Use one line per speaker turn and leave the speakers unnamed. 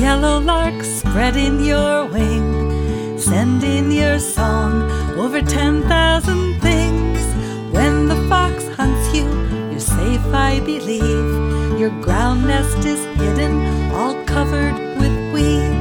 yellow lark, spreading your wing, sending your song over 10,000 things. When the fox hunts you, you're safe, I believe. Your ground nest is hidden, all covered with weeds.